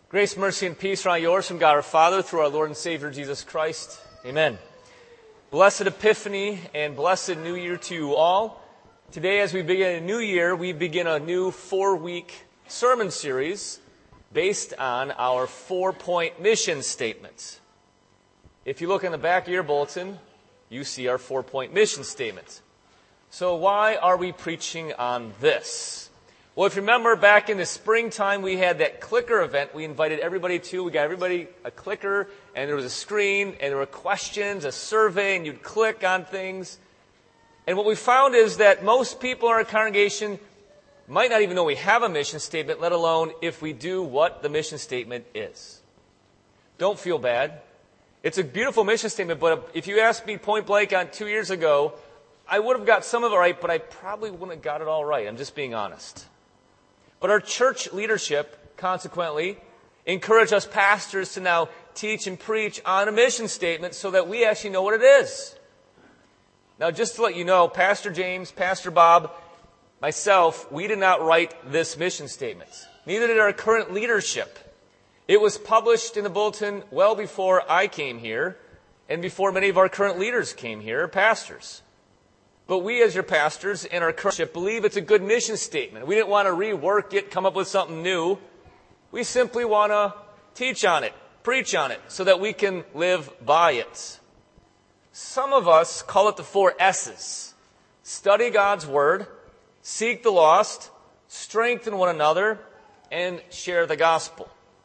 Grace, mercy, and peace are all yours from God our Father through our Lord and Savior Jesus Christ. Amen. Blessed Epiphany and blessed New Year to you all. Today, as we begin a new year, we begin a new 4-week sermon series based on our 4-point mission statement. If you look in the back of your bulletin, you see our 4-point mission statement. So why are we preaching on this? Well, if you remember, back in the springtime, we had that clicker event we invited everybody to. We got everybody a clicker, and there was a screen, and there were questions, a survey, and you'd click on things. And what we found is that most people in our congregation might not even know we have a mission statement, let alone if we do what the mission statement is. Don't feel bad. It's a beautiful mission statement, but if you asked me point blank on 2 years ago, I would have got some of it right, but I probably wouldn't have got it all right. I'm just being honest. But our church leadership, consequently, encourage us pastors to now teach and preach on a mission statement so that we actually know what it is. Now, just to let you know, Pastor James, Pastor Bob, myself, we did not write this mission statement. Neither did our current leadership. It was published in the bulletin well before I came here and before many of our current leaders came here, pastors. But we as your pastors and our leadership believe it's a good mission statement. We didn't want to rework it, come up with something new. We simply want to teach on it, preach on it, so that we can live by it. Some of us call it the 4 S's. Study God's Word, seek the lost, strengthen one another, and share the gospel.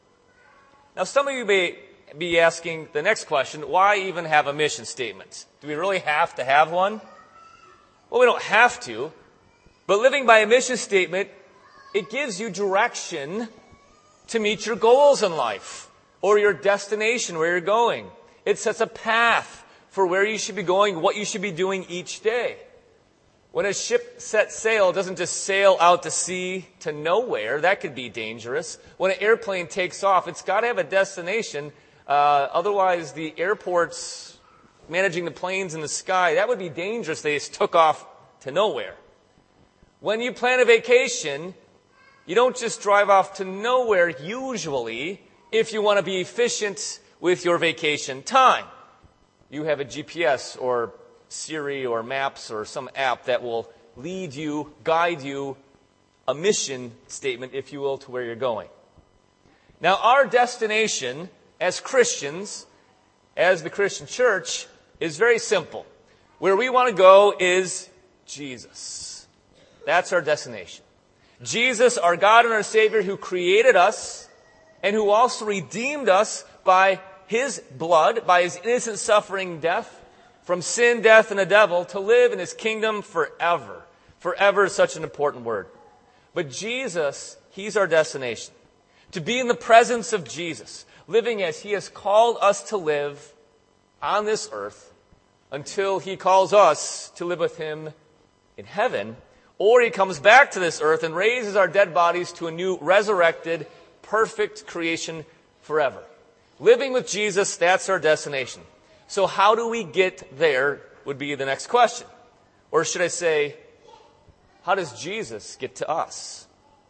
Now, some of you may be asking the next question, why even have a mission statement? Do we really have to have one? Well, we don't have to, but living by a mission statement, it gives you direction to meet your goals in life or your destination where you're going. It sets a path for where you should be going, what you should be doing each day. When a ship sets sail, it doesn't just sail out to sea to nowhere. That could be dangerous. When an airplane takes off, it's got to have a destination. Otherwise, the airports managing the planes in the sky, that would be dangerous. They just took off to nowhere. When you plan a vacation, you don't just drive off to nowhere usually if you want to be efficient with your vacation time. You have a GPS or Siri or Maps or some app that will lead you, guide you, a mission statement, if you will, to where you're going. Now, our destination as Christians, as the Christian church, is very simple. Where we want to go is Jesus. That's our destination. Jesus, our God and our Savior, who created us and who also redeemed us by His blood, by His innocent suffering death, from sin, death, and the devil, to live in His kingdom forever. Forever is such an important word. But Jesus, He's our destination. To be in the presence of Jesus, living as He has called us to live on this earth until He calls us to live with Him in heaven, or He comes back to this earth and raises our dead bodies to a new resurrected, perfect creation forever. Living with Jesus, that's our destination. So how do we get there would be the next question. Or should I say, how does Jesus get to us?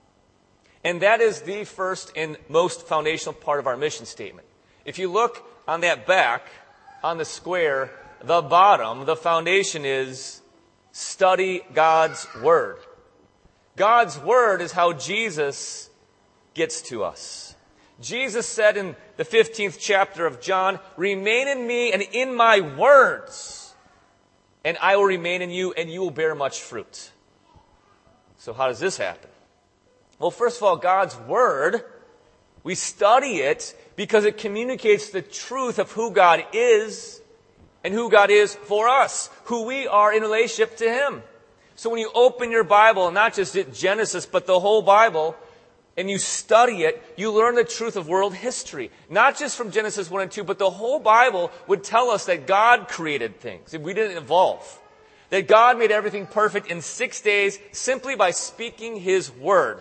And that is the first and most foundational part of our mission statement. If you look on that back, on the square, the bottom, the foundation is study God's Word. God's Word is how Jesus gets to us. Jesus said in the 15th chapter of John, "Remain in me and in my words, and I will remain in you, and you will bear much fruit." So how does this happen? Well, first of all, God's Word, we study it because it communicates the truth of who God is and who God is for us, who we are in relationship to Him. So when you open your Bible, not just at Genesis, but the whole Bible, and you study it, you learn the truth of world history. Not just from Genesis 1 and 2, but the whole Bible would tell us that God created things. We didn't evolve. That God made everything perfect in 6 days simply by speaking His Word.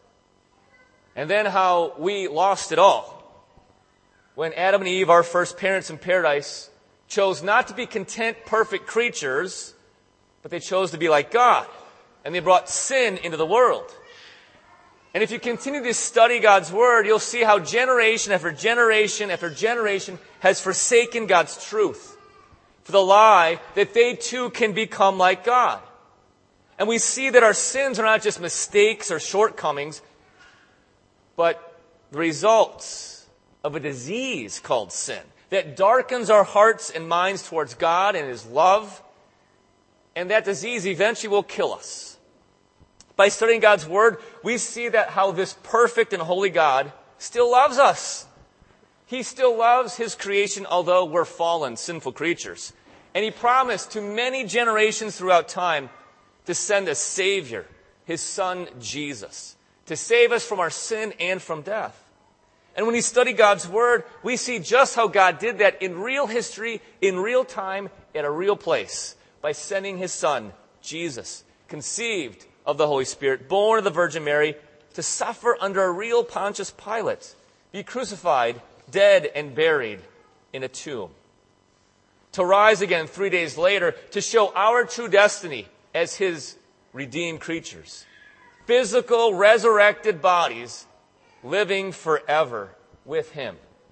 And then how we lost it all. When Adam and Eve, our first parents in paradise, chose not to be content, perfect creatures, but they chose to be like God. And they brought sin into the world. And if you continue to study God's Word, you'll see how generation after generation after generation has forsaken God's truth for the lie that they too can become like God. And we see that our sins are not just mistakes or shortcomings, but the results of a disease called sin that darkens our hearts and minds towards God and His love. And that disease eventually will kill us. By studying God's Word, we see that how this perfect and holy God still loves us. He still loves His creation, although we're fallen, sinful creatures. And He promised to many generations throughout time to send a Savior, His Son, Jesus, to save us from our sin and from death. And when we study God's Word, we see just how God did that in real history, in real time, at a real place, by sending His Son, Jesus, conceived of the Holy Spirit, born of the Virgin Mary, to suffer under a real Pontius Pilate, be crucified, dead, and buried in a tomb, to rise again 3 days later to show our true destiny as His redeemed creatures. Physical, resurrected bodies living forever with Him.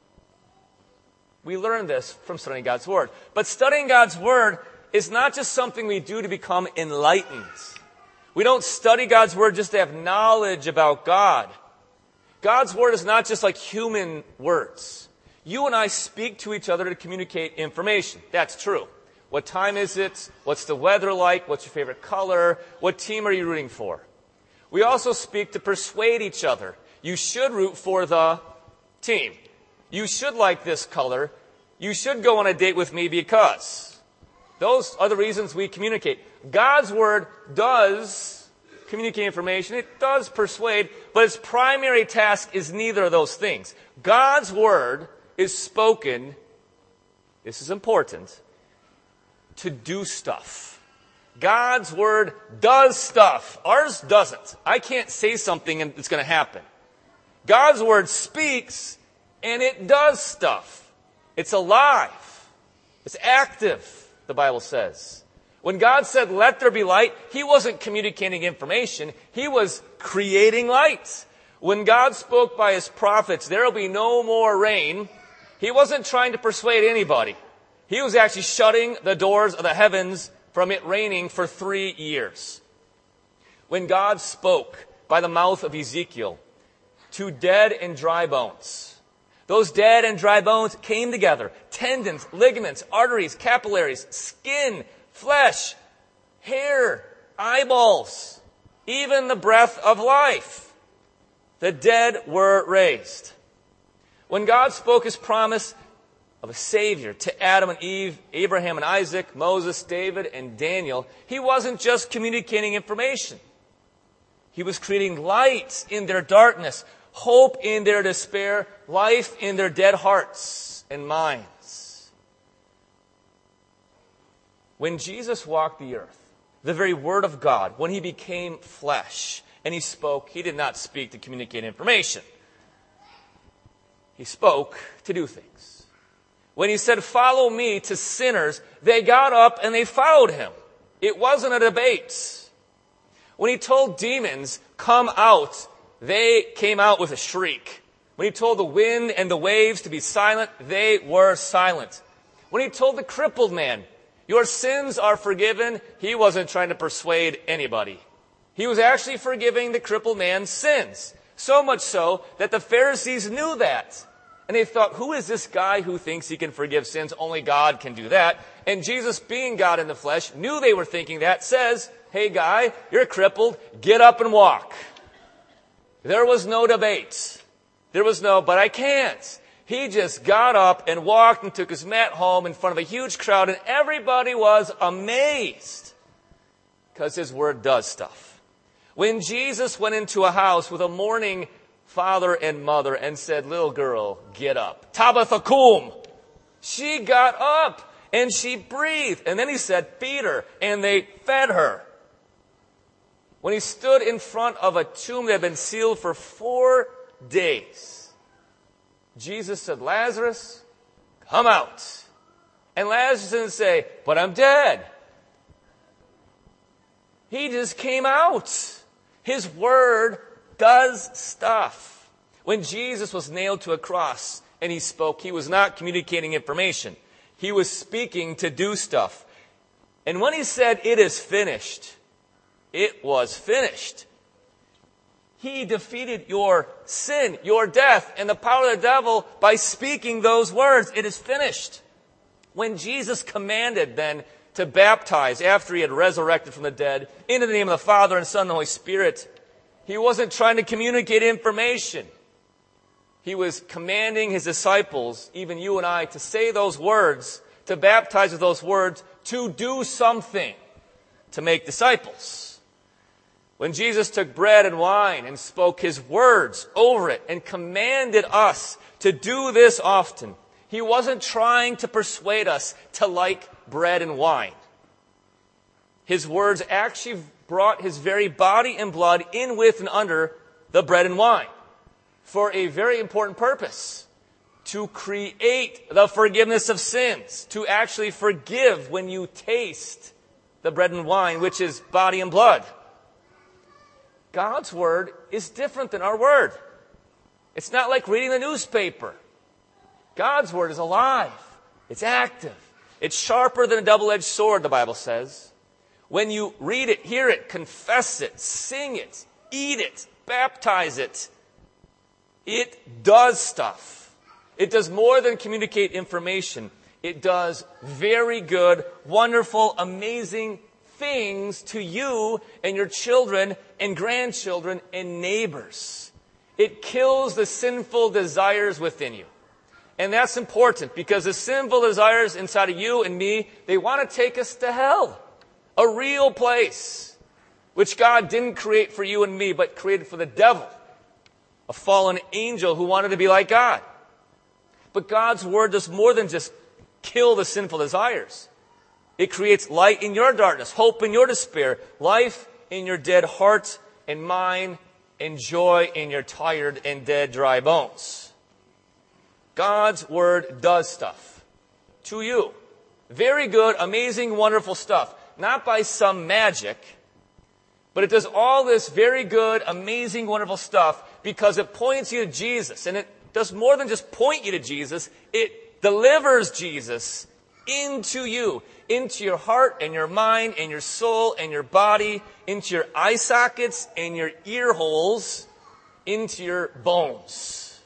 We learn this from studying God's Word. But studying God's Word is not just something we do to become enlightened. We don't study God's Word just to have knowledge about God. God's Word is not just like human words. You and I speak to each other to communicate information. That's true. What time is it? What's the weather like? What's your favorite color? What team are you rooting for? We also speak to persuade each other. You should root for the team. You should like this color. You should go on a date with me because. Those are the reasons we communicate. God's Word does communicate information. It does persuade, but its primary task is neither of those things. God's Word is spoken, this is important, to do stuff. God's Word does stuff. Ours doesn't. I can't say something and it's going to happen. God's Word speaks and it does stuff. It's alive. It's active. The Bible says. When God said, "Let there be light," He wasn't communicating information. He was creating light. When God spoke by His prophets, "There will be no more rain," He wasn't trying to persuade anybody. He was actually shutting the doors of the heavens from it raining for 3 years. When God spoke by the mouth of Ezekiel to dead and dry bones, those dead and dry bones came together. Tendons, ligaments, arteries, capillaries, skin, flesh, hair, eyeballs, even the breath of life. The dead were raised. When God spoke His promise of a Savior to Adam and Eve, Abraham and Isaac, Moses, David, and Daniel, He wasn't just communicating information. He was creating light in their darkness, hope in their despair, life in their dead hearts and minds. When Jesus walked the earth, the very Word of God, when He became flesh and He spoke, He did not speak to communicate information. He spoke to do things. When He said, "Follow me," to sinners, they got up and they followed Him. It wasn't a debate. When He told demons, "Come out," they came out with a shriek. When He told the wind and the waves to be silent, they were silent. When He told the crippled man, "Your sins are forgiven," He wasn't trying to persuade anybody. He was actually forgiving the crippled man's sins. So much so that the Pharisees knew that. And they thought, who is this guy who thinks he can forgive sins? Only God can do that. And Jesus, being God in the flesh, knew they were thinking that, says, "Hey guy, you're crippled, get up and walk." There was no debate. There was no, "but I can't." He just got up and walked and took his mat home in front of a huge crowd, and everybody was amazed because His Word does stuff. When Jesus went into a house with a mourning father and mother and said, "Little girl, get up. Tabitha cum." She got up and she breathed. And then He said, "Feed her." And they fed her. When He stood in front of a tomb that had been sealed for 4 days, Jesus said, "Lazarus, come out." And Lazarus didn't say, "But I'm dead." He just came out. His Word does stuff. When Jesus was nailed to a cross and he spoke, he was not communicating information. He was speaking to do stuff. And when he said, "It is finished," it was finished. He defeated your sin, your death, and the power of the devil by speaking those words. It is finished. When Jesus commanded then to baptize after he had resurrected from the dead into the name of the Father and Son and the Holy Spirit, he wasn't trying to communicate information. He was commanding his disciples, even you and I, to say those words, to baptize with those words, to do something, to make disciples. When Jesus took bread and wine and spoke his words over it and commanded us to do this often, he wasn't trying to persuade us to like bread and wine. His words actually brought his very body and blood in with and under the bread and wine for a very important purpose: to create the forgiveness of sins, to actually forgive when you taste the bread and wine, which is body and blood. God's word is different than our word. It's not like reading the newspaper. God's word is alive. It's active. It's sharper than a double-edged sword, the Bible says. When you read it, hear it, confess it, sing it, eat it, baptize it, it does stuff. It does more than communicate information. It does very good, wonderful, amazing things to you and your children and grandchildren and neighbors. It kills the sinful desires within you. And that's important because the sinful desires inside of you and me, they want to take us to hell. A real place, which God didn't create for you and me, but created for the devil, a fallen angel who wanted to be like God. But God's word does more than just kill the sinful desires. It creates light in your darkness, hope in your despair, life in your dead heart and mind, and joy in your tired and dead, dry bones. God's word does stuff to you. Very good, amazing, wonderful stuff. Not by some magic, but it does all this very good, amazing, wonderful stuff because it points you to Jesus. And it does more than just point you to Jesus. It delivers Jesus into you, into your heart and your mind and your soul and your body, into your eye sockets and your ear holes, into your bones.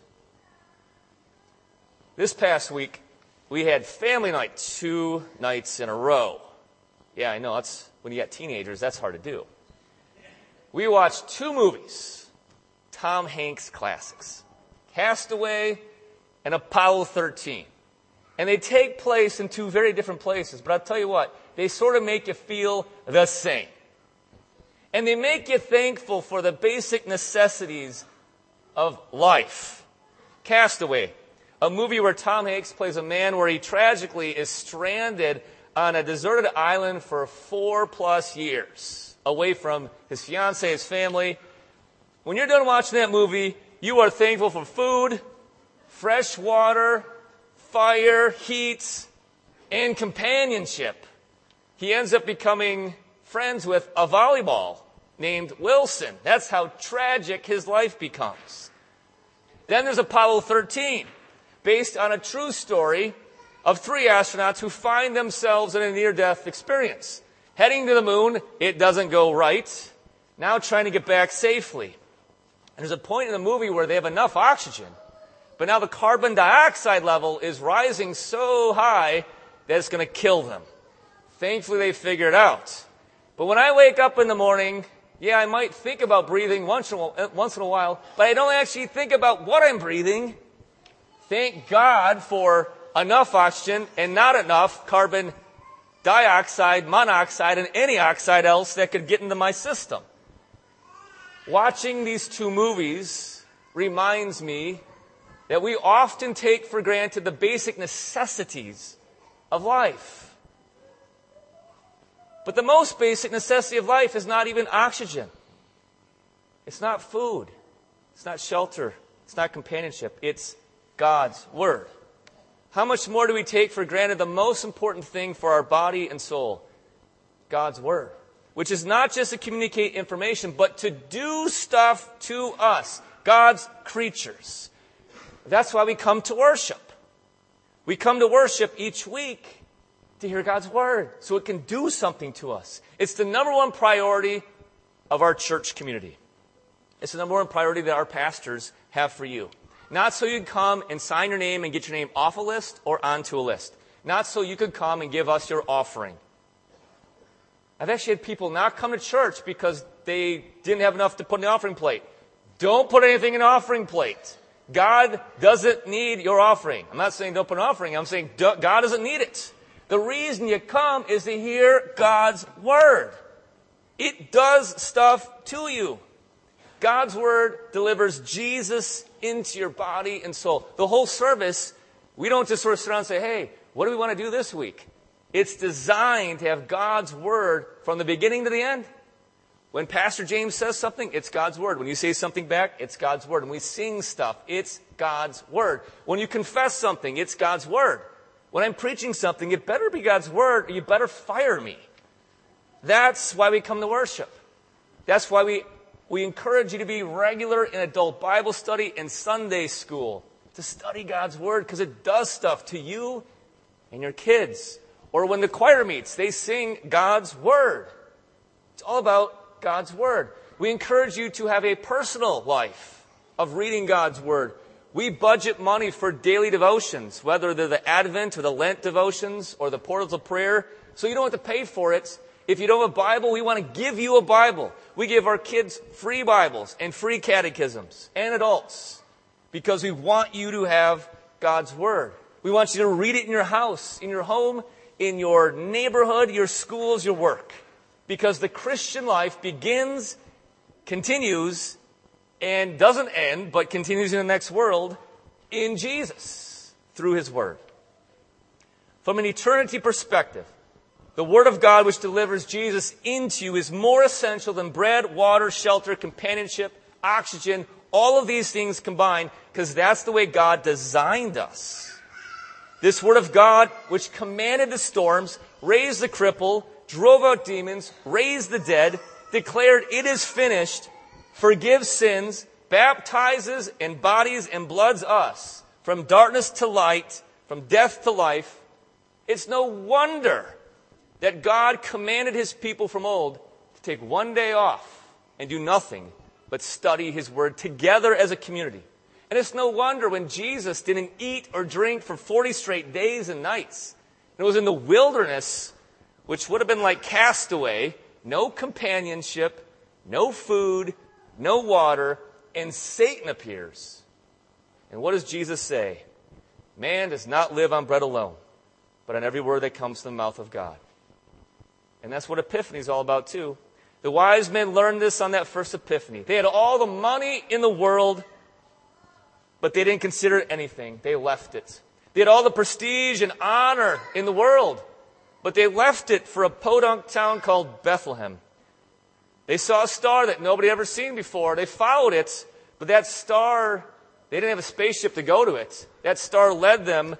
This past week, we had family night 2 nights in a row. Yeah, I know, that's when you got teenagers, that's hard to do. We watched 2 movies, Tom Hanks classics, Castaway and Apollo 13. And they take place in 2 very different places, but I'll tell you what, they sort of make you feel the same. And they make you thankful for the basic necessities of life. Castaway, a movie where Tom Hanks plays a man where he tragically is stranded on a deserted island for 4+ years, away from his fiancée, his family. When you're done watching that movie, you are thankful for food, fresh water, fire, heat, and companionship. He ends up becoming friends with a volleyball named Wilson. That's how tragic his life becomes. Then there's Apollo 13, based on a true story of 3 astronauts who find themselves in a near-death experience. Heading to the moon, it doesn't go right. Now trying to get back safely. And there's a point in the movie where they have enough oxygen, but now the carbon dioxide level is rising so high that it's going to kill them. Thankfully, they figure it out. But when I wake up in the morning, I might think about breathing once in a while, but I don't actually think about what I'm breathing. Thank God for enough oxygen and not enough carbon dioxide, monoxide, and any oxide else that could get into my system. Watching these 2 movies reminds me that we often take for granted the basic necessities of life. But the most basic necessity of life is not even oxygen. It's not food. It's not shelter. It's not companionship. It's God's word. How much more do we take for granted the most important thing for our body and soul? God's word. which is not just to communicate information, but to do stuff to us, God's creatures. That's why we come to worship. We come to worship each week to hear God's Word so it can do something to us. It's the number one priority of our church community. It's the number one priority that our pastors have for you. Not so you can come and sign your name and get your name off a list or onto a list. Not so you could come and give us your offering. I've actually had people not come to church because they didn't have enough to put in the offering plate. Don't put anything in the offering plate. God doesn't need your offering. I'm not saying don't put an offering. I'm saying God doesn't need it. The reason you come is to hear God's Word. It does stuff to you. God's Word delivers Jesus into your body and soul. The whole service, we don't just sort of sit around and say, hey, what do we want to do this week? It's designed to have God's Word from the beginning to the end. When Pastor James says something, it's God's Word. When you say something back, it's God's Word. When we sing stuff, it's God's Word. When you confess something, it's God's Word. When I'm preaching something, it better be God's Word or you better fire me. That's why we come to worship. That's why we encourage you to be regular in adult Bible study and Sunday school, to study God's Word because it does stuff to you and your kids. Or when the choir meets, they sing God's Word. It's all about God's Word. We encourage you to have a personal life of reading God's Word. We budget money for daily devotions, whether they're the Advent or the Lent devotions or the Portals of Prayer, so you don't have to pay for it. If you don't have a Bible, we want to give you a Bible. We give our kids free Bibles and free catechisms and adults because we want you to have God's Word. We want you to read it in your house, in your home, in your neighborhood, your schools, your work. Because the Christian life begins, continues, and doesn't end, but continues in the next world in Jesus through His Word. From an eternity perspective, the Word of God which delivers Jesus into you is more essential than bread, water, shelter, companionship, oxygen, all of these things combined, because that's the way God designed us. This Word of God which commanded the storms, raised the cripple, drove out demons, raised the dead, declared it is finished, forgives sins, baptizes, embodies, and bloods us from darkness to light, from death to life. It's no wonder that God commanded His people from old to take one day off and do nothing but study His Word together as a community. And it's no wonder when Jesus didn't eat or drink for 40 straight days and nights. It was in the wilderness, which would have been like castaway, no companionship, no food, no water, and Satan appears. And what does Jesus say? Man does not live on bread alone, but on every word that comes from the mouth of God. And that's what Epiphany is all about too. The wise men learned this on that first Epiphany. They had all the money in the world, but they didn't consider it anything. They left it. They had all the prestige and honor in the world, but they left it for a podunk town called Bethlehem. They saw a star that nobody had ever seen before. They followed it, but that star, they didn't have a spaceship to go to it. That star led them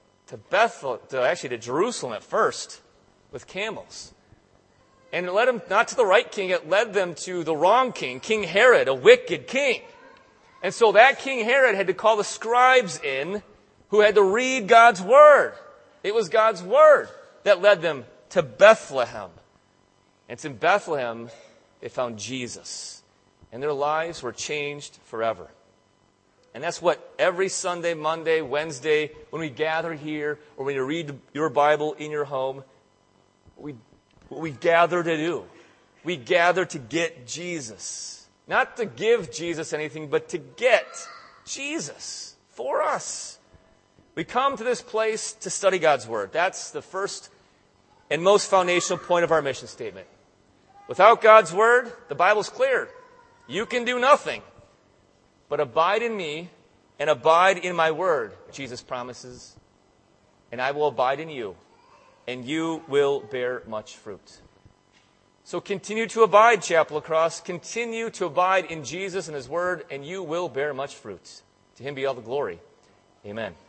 to Jerusalem at first with camels. And it led them not to the right king, it led them to the wrong king, King Herod, a wicked king. And so that King Herod had to call the scribes in who had to read God's Word. It was God's Word that led them to Bethlehem. And it's in Bethlehem they found Jesus. And their lives were changed forever. And that's what every Sunday, Monday, Wednesday, when we gather here, or when you read your Bible in your home, what we gather to do. We gather to get Jesus. Not to give Jesus anything, but to get Jesus for us. We come to this place to study God's Word. That's the first and most foundational point of our mission statement. Without God's Word, the Bible's clear. You can do nothing. But abide in me and abide in my Word, Jesus promises, and I will abide in you, and you will bear much fruit. So continue to abide, Chapel Across. Continue to abide in Jesus and His Word, and you will bear much fruit. To Him be all the glory. Amen.